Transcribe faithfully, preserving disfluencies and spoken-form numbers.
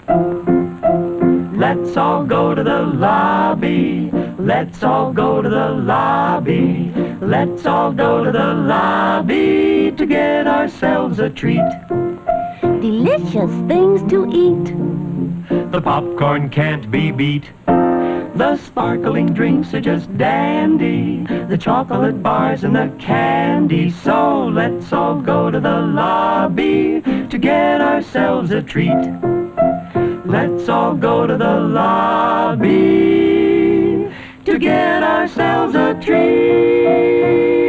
Let's all go to the lobby. Let's all go to the lobby. Let's all go to the lobby to get ourselves a treat. Delicious things to eat. The popcorn can't be beat. The sparkling drinks are just dandy. The chocolate bars and the candy. So let's all go to the lobby to get ourselves a treat. Let's all go to the lobby to get ourselves a treat.